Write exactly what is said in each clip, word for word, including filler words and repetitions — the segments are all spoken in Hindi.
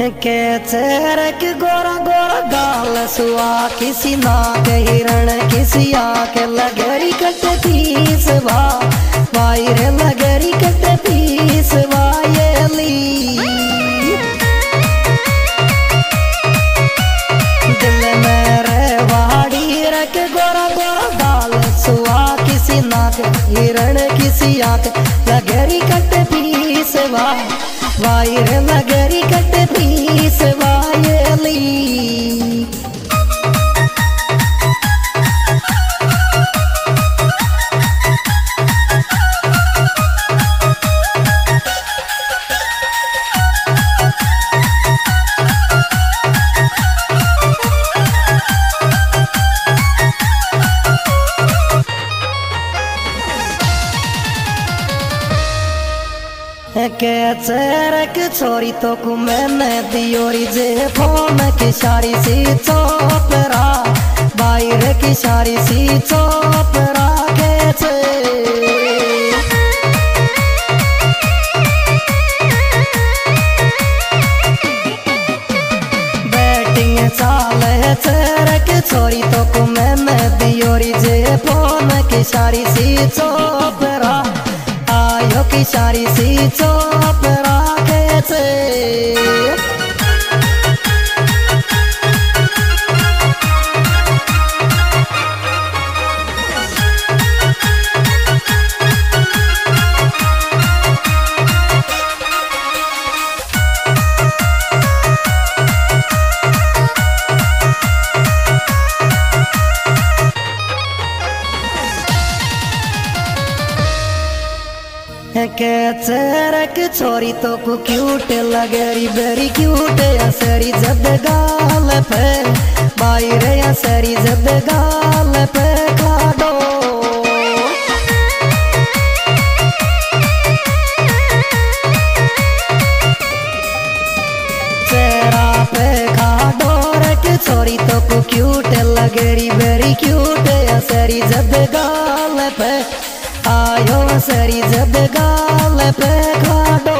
के चेहरे की गोरा गोरा गाल सुआ किसी नाक हिरण किसी आँख लगरी कट पीस बा भाई रे लगरी कट पीस बा ये ली दिल में रे वाड़ी रख गोरा गोरा गाल सुआ किसी नाक हिरण किसी आँख लगरी कट पीस बा भाई रे लगरी कट पीस वायली के चेहरक छोरी तो कु मैंने दियोरी जे फोन की शारी सी चोपरा बाहर की शारी सी चोपरा के चे बैटिंग चाले चेहरक छोरी तो कु मैंने दियोरी जे फोन की शारी सी चोपरा आयो की शारी सी चोपरा के चे के चेहरक छोरी तो कु क्यूट लगरी बेरी क्यूट असरी जब गाल पे बाई रे असरी जब गाल पे खाडो चेहरा पे खाडो रख छोरी तो कु क्यूट लगरी बेरी क्यूट असरी जब गाल पे आयो सरी जब गाल पे खाडो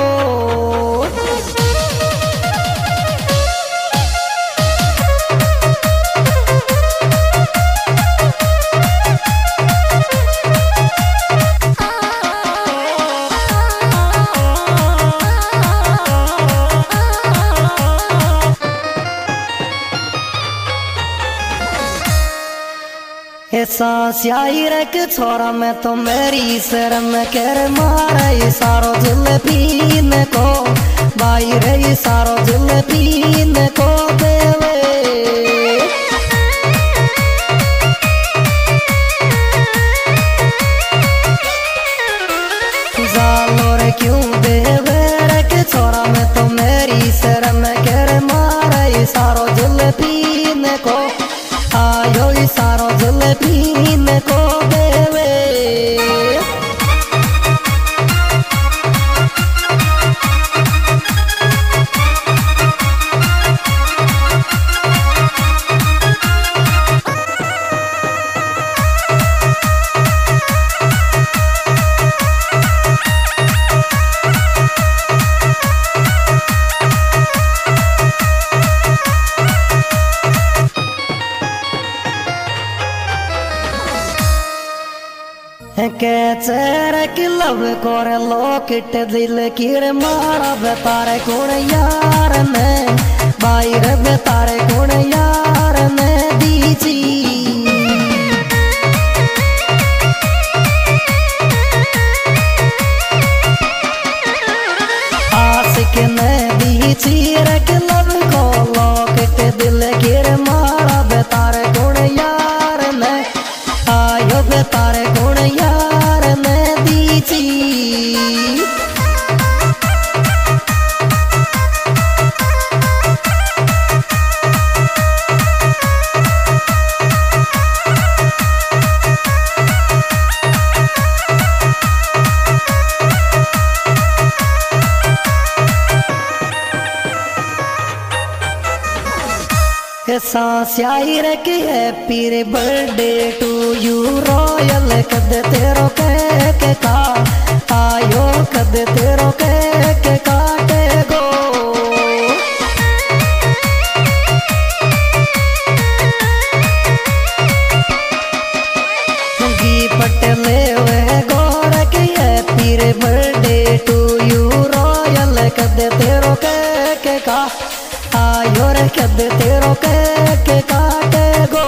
सांस्याई रख छोरा मैं तो मेरी शर्म कर मारा सारो दिल पीन को बाई रे सारो दिल पीन को देवे जालो रे क्यों देवे रख छोरा मैं तो मेरी शर्म कर मारा सारो दिल पीन को आयो सारो दिल पीन को देवे के चेहरक लव कोर लोकिट दिल किर मारा बेतारे गुण यार ने बाहर बेतारे गुण यार ने दीजी आशिक ने दीजी रख लव को लोकिट दिल किर मारा बेतारे गुण यार ने आयो बेतारे गुण यार ने दीजी सांस्याई रखी हैप्पी रे बर्थडे टू यू रॉयल कद तेरो केक का आयो कद तेरो केक काटे गो बर्थडे टू यू रॉयल कद तेरो के के का आयो रे कद तेरो के के काटे गो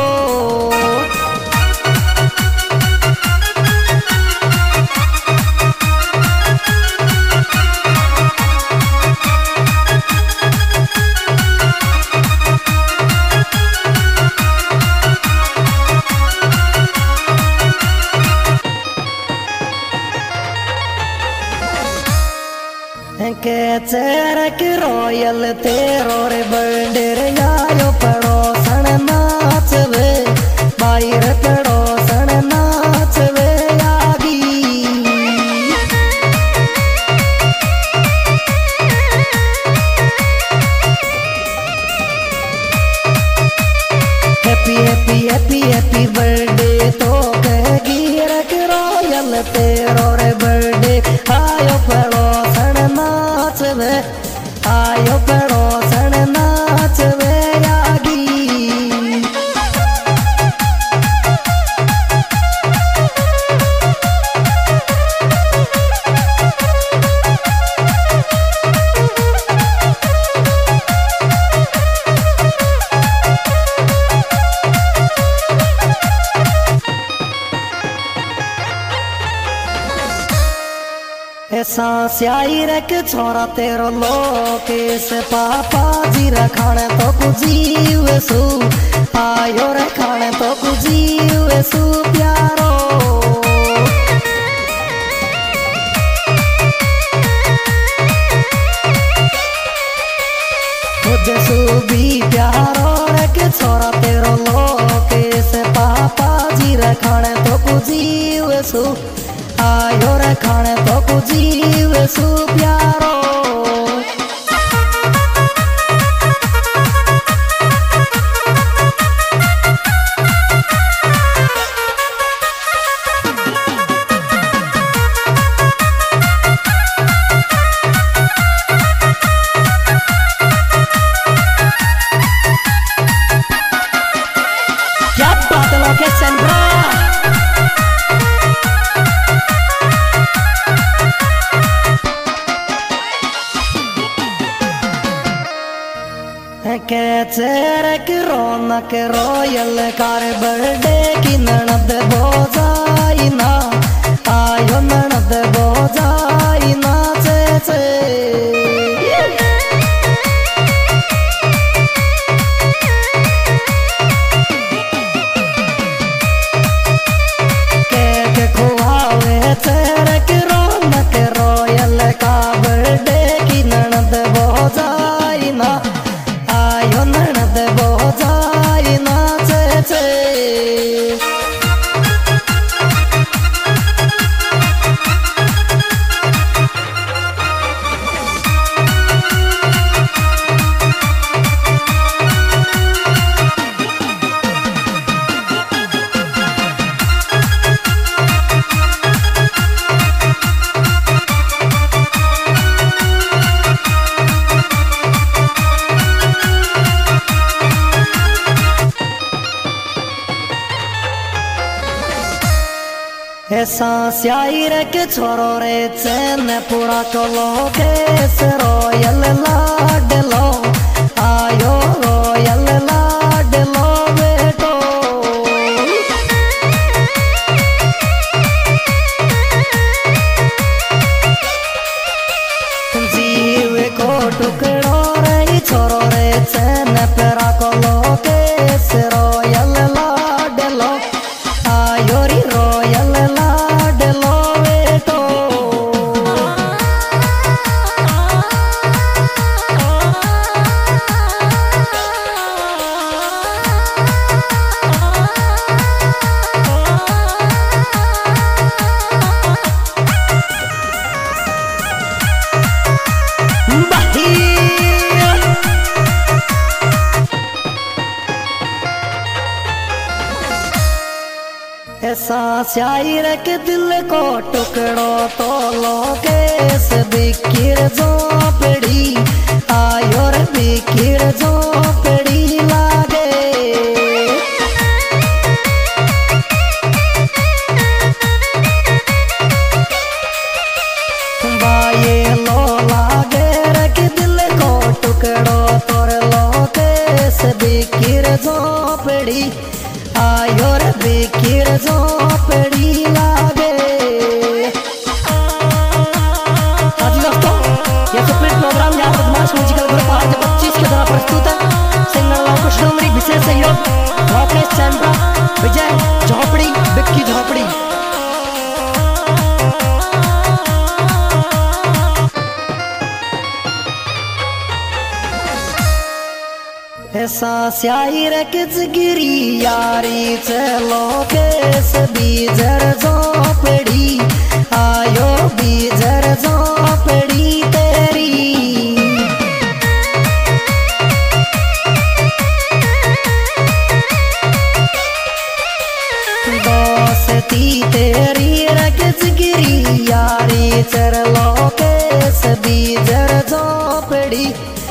के चेरक रॉयल तेरो रे बर्थडे रे आयो पड़ोसन नाचवे बाहर पड़ोसन नाचवे आगी happy happy happy happy birthday तो कहेगी रख रॉयल तेरो रे बर्थडे आयो पड़ोसन नाचवे आयो पड़ोसन नाचवे आगी ऐसा स्याई रख छोरा तेरो लोके से पापा जी रखाने तो कुजीव सु आयो रखाने तो कुजीव सु प्यारो खुद सु भी प्यारो रख छोरा तेरो लोके से पापा जी रखाने तो कुजीव सु आयो रे खाने तो कुजीव सु प्यारो क्या बात लोकेशन ब्रा के चेरक रौनक रॉयल कार बर्थडे की ननद बोझाई ना आयो ननद बोझाई ना चे चे केक खुआवे चेरक रौनक रॉयल का बर्थडे की ननद बोझाई ना आयो ननद बोझाई नाचे चे ऐसा स्याई रख छोरो रे चैन पूरा कलो केस रॉयल लाडलो आयो रॉयल लाडलो बेटो जीव को टुकड़ो रे छोरो रे चैन पूरा कलो केस रॉयल लाडलो आयो री रॉयल लाडलो बेटो ऐसा स्याई रख दिल को टुकड़ो तो लोकेस बिखिर झोपड़ी आयो रे बिखिर झोपड़ी लागे बाये लो लागे रख दिल को टुकड़ो तोर लो केस बिकिर झोपड़ी आयो रे बिकिर झोपड़ी लागे। आज दोस्तों ये सुपर प्रोग्राम यहाँ बदमाश म्यूजिकल ग्रुप आज पच्चीस के द्वारा प्रस्तुत है। सिंगर लवकुश डोंगरी विशेष सहयोग राकेश चंद्रा विजय झोपड़ी बिक्की झोपड़ी। ऐसा स्याही रकिच गिरी यारी चलो केस बीजर झोपड़ी आयो बीजर झोपड़ी तेरी। दोस्ती तेरी रकिच गिरी यारी चलो केस बीजर झोपड़ी